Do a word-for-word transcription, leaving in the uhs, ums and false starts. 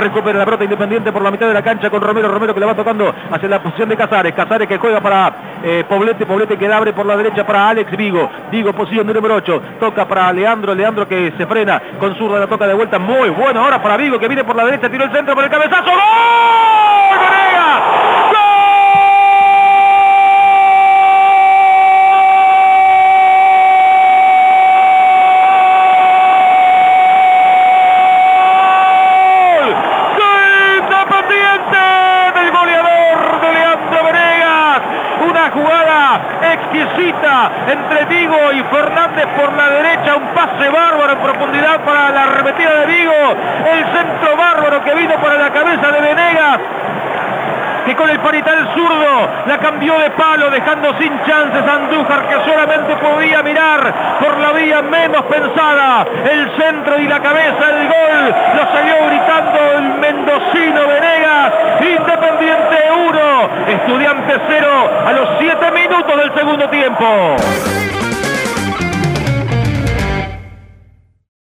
recupera la pelota Independiente por la mitad de la cancha con Romero, Romero que le va tocando hacia la posición de Casares, Casares que juega para eh, Poblete, Poblete que abre por la derecha para Alex Vigo, Vigo posición de número ocho, toca para Leandro, Leandro que se frena con zurda, la toca de vuelta, muy bueno ahora para Vigo que viene por la derecha, tiró el centro por el cabezazo, ¡gol! ¡Venegas! Exquisita entre Vigo y Fernández por la derecha, un pase bárbaro en profundidad para la arremetida de Vigo, el centro bárbaro que vino para la cabeza de Venegas, que con el parital zurdo la cambió de palo, dejando sin chances a Andújar, que solamente podía mirar por la vía menos pensada, el centro y la cabeza del gol, lo salió gritando el mendocino Venegas. Independiente uno, Estudiantes cero a los siete minutos del segundo tiempo.